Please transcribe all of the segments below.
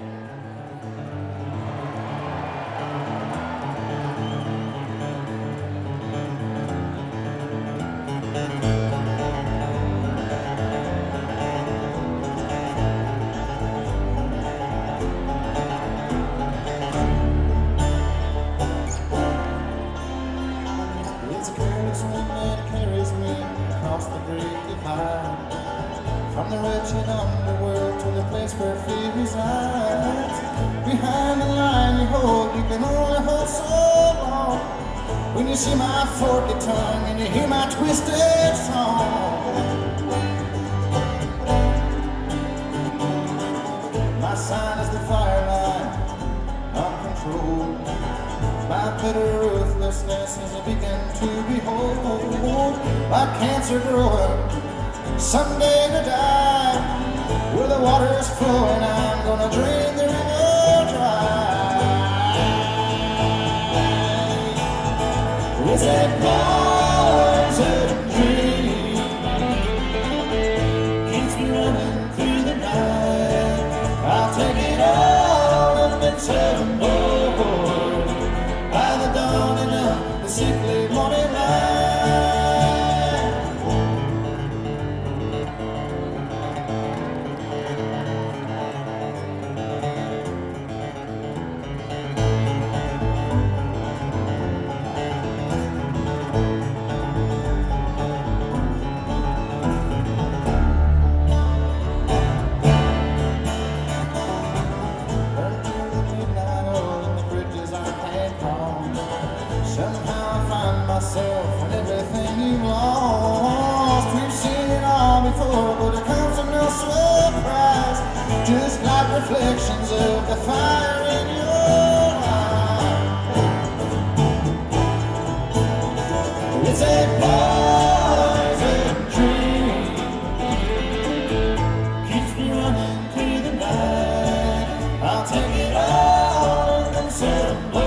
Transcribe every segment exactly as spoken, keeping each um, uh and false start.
It's a careless wind that carries me across the great divide, from the wretched underworld to the place where fear resides. Behind the line you hold, you can only hold so long. When you see my forked tongue and you hear my twisted song, my sign is the fireline, uncontrolled by bitter ruthlessness as I begin to behold, like cancer growing, someday to die. Where the water's flowing, I'm gonna drain the river dry. It's a poison dream, keeps me running through the night. I'll take it all up and set 'em board by the dawning of the sickly morning light. Somehow I find myself in everything you've lost. We've seen it all before, but it comes as no surprise. Just like reflections of the fire in your eye. It's a poison dream, keeps me running through the night. I'll take it all and set 'em low.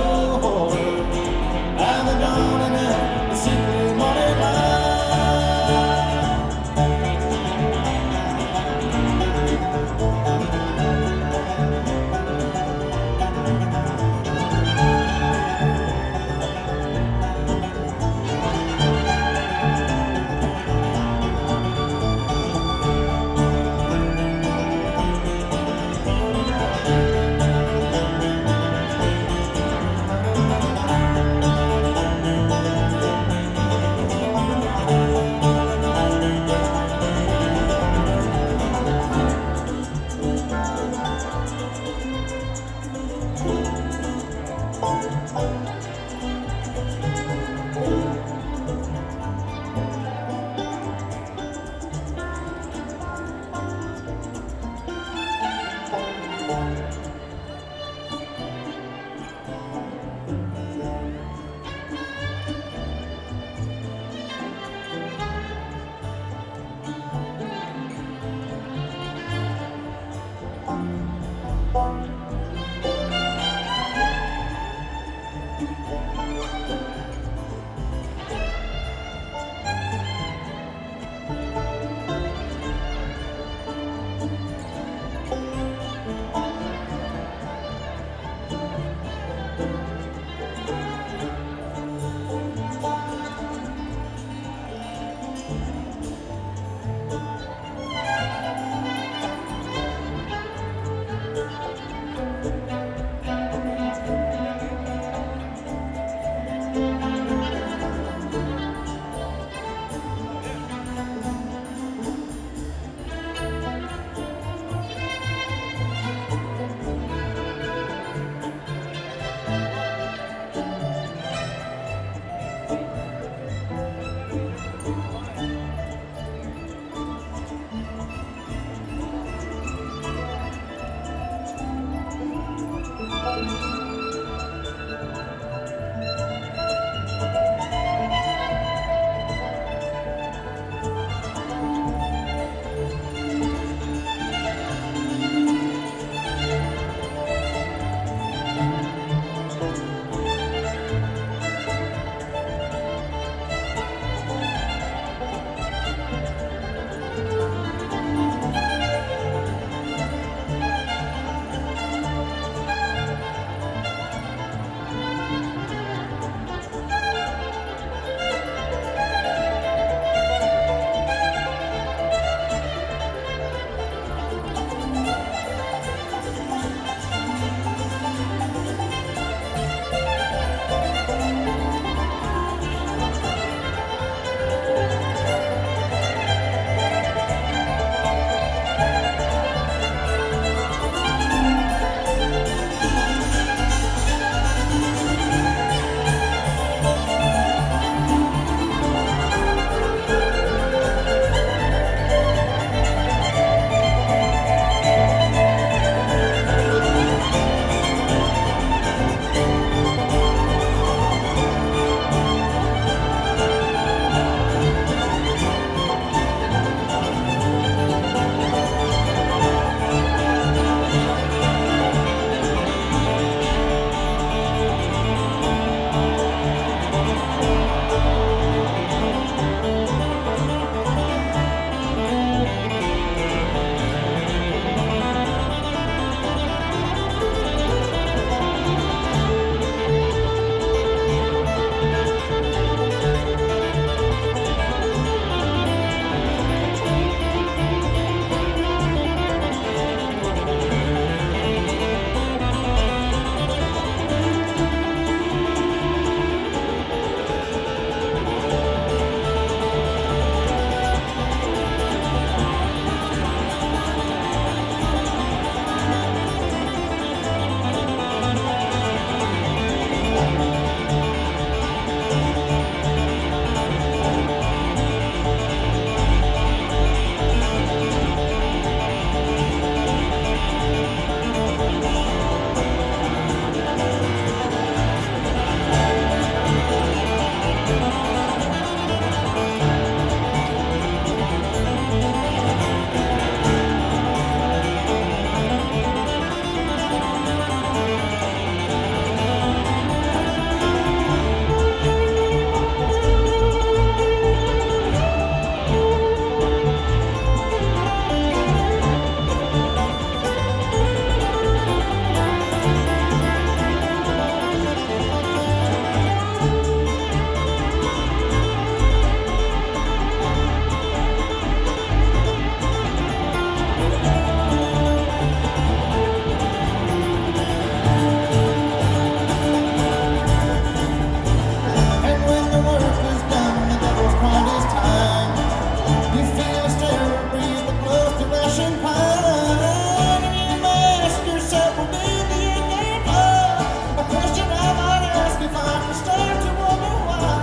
ocean pine, and you may ask yourself, will be the end game love? A question I might ask if I could start to wonder why.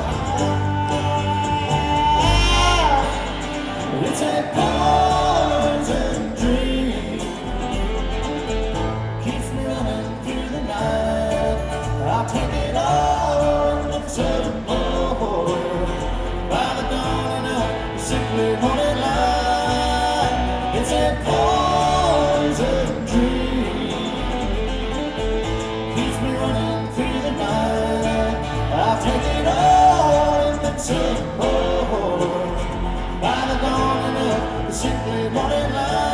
It's a poison dream, keeps me running through the night. I'll take it all and then some more. By the dawning of the sickly morning light, it's a poison dream, keeps me running through the night. I'll take it all and then some more. By the dawning of the sickly morning light.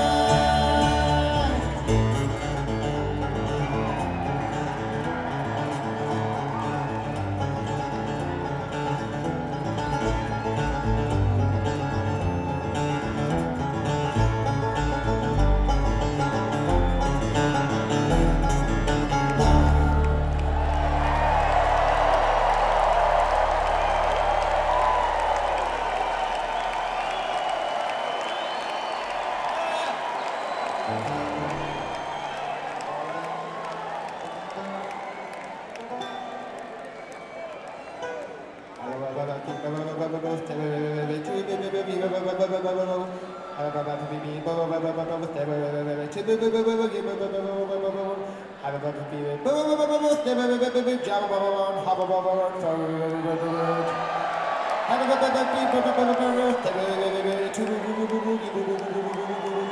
Have a